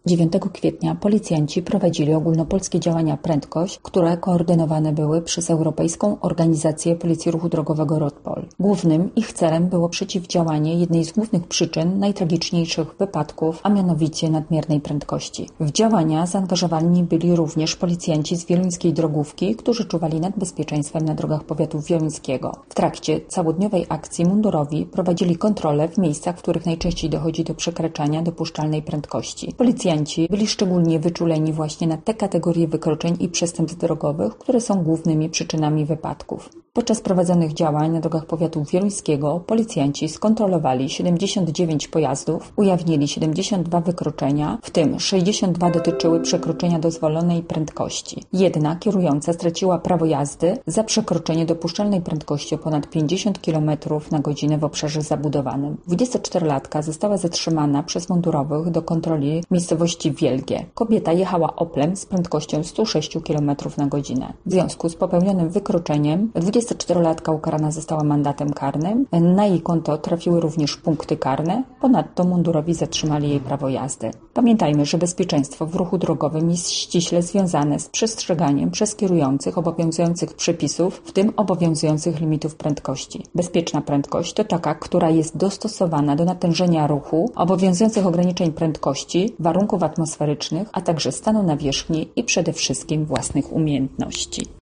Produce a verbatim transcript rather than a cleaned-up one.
dziewiątego kwietnia policjanci prowadzili ogólnopolskie działania Prędkość, które koordynowane były przez Europejską Organizację Policji Ruchu Drogowego RODPOL. Głównym ich celem było przeciwdziałanie jednej z głównych przyczyn najtragiczniejszych wypadków, a mianowicie nadmiernej prędkości. W działania zaangażowani byli również policjanci z wieluńskiej drogówki, którzy czuwali nad bezpieczeństwem na drogach powiatu wieluńskiego. W trakcie całodniowej akcji mundurowi prowadzili kontrole w miejscach, w których najczęściej dochodzi do przekraczania dopuszczalnej prędkości. Policjanci byli szczególnie wyczuleni właśnie na te kategorie wykroczeń i przestępstw drogowych, które są głównymi przyczynami wypadków. Podczas prowadzonych działań na drogach powiatu wieluńskiego policjanci skontrolowali siedemdziesiąt dziewięć pojazdów, ujawnili siedemdziesiąt dwa wykroczenia, w tym sześćdziesiąt dwa dotyczyły przekroczenia dozwolonej prędkości. Jedna kierująca straciła prawo jazdy za przekroczenie dopuszczalnej prędkości o ponad pięćdziesiąt kilometrów na godzinę w obszarze zabudowanym. dwudziestoczterolatka została zatrzymana przez mundurowych do kontroli w miejscowości Wielgie. Kobieta jechała Oplem z prędkością sto sześć kilometrów na godzinę. W związku z popełnionym wykroczeniem dwudziestoczterolatka ukarana została mandatem karnym. Na jej konto trafiły również punkty karne. Ponadto mundurowi zatrzymali jej prawo jazdy. Pamiętajmy, że bezpieczeństwo w ruchu drogowym jest ściśle związane z przestrzeganiem przez kierujących obowiązujących przepisów, w tym obowiązujących limitów prędkości. Bezpieczna prędkość to taka, która jest dostosowana do natężenia ruchu, obowiązujących ograniczeń prędkości, warunków atmosferycznych, a także stanu nawierzchni i przede wszystkim własnych umiejętności.